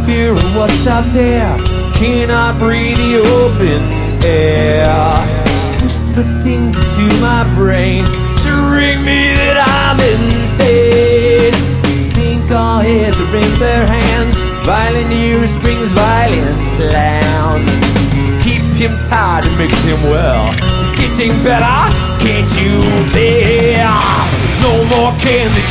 fear of what's out there, cannot breathe the open air. Whisper things into my brain to ring me that I'm insane. Think all heads wring their hands, violent news brings violent plans. Keep him tired and makes him well. It's getting better, can't you tell? No more can the